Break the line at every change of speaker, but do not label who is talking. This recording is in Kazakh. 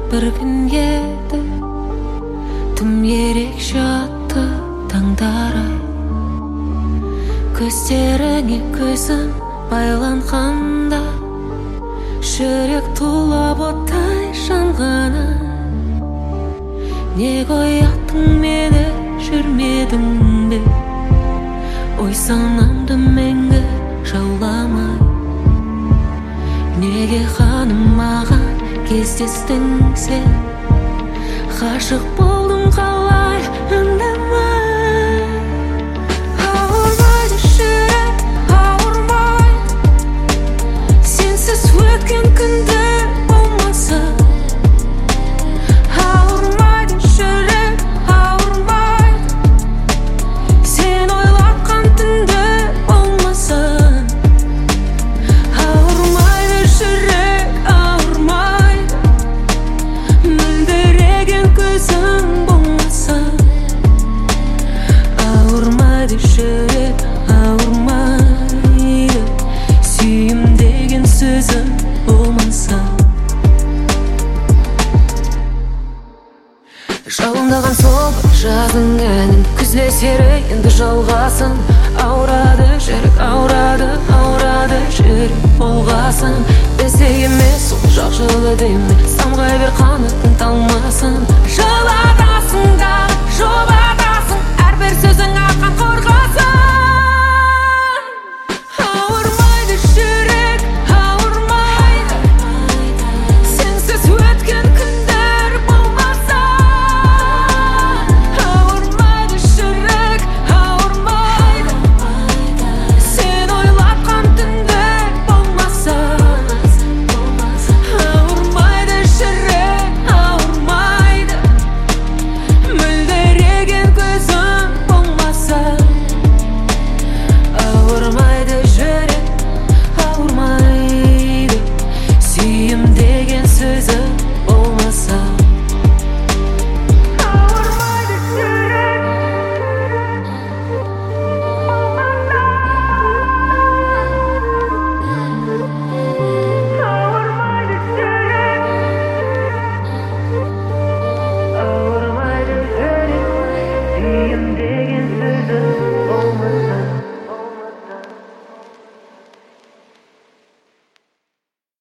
бір күн еді, тым ерекше атты таңдары. Көздеріңе көзім байланғанда, жүрек тулап оттай жанғаны. Неге ояттың мені, жүрмедің бе? Ой санамды мәңгі жауламай. Неге ханым маған кездестің сен? Ғашық болдым қалай үндемей. Ауырмайды жүрек, ауырмайды. Сенсіз өткен күндер болмаса. Ауырмайды жүрек, ауырмайды. Сен ойлатқан түндер болмаса. Ауырмайды жүрек, ауырмайды. Мөлдіреген көзің болмаса. Ауырмайды жүрек, ауырмайды. Сүйім деген сөзім болмаса. Жалындаған сол жазың әнін, күзде сері енді жалғасын. Ауырады жүрек, ауырады, ауырады жүрек болғасын. Бізде емес сол жақ жылы деймін, самғай бер қанатын талмасын.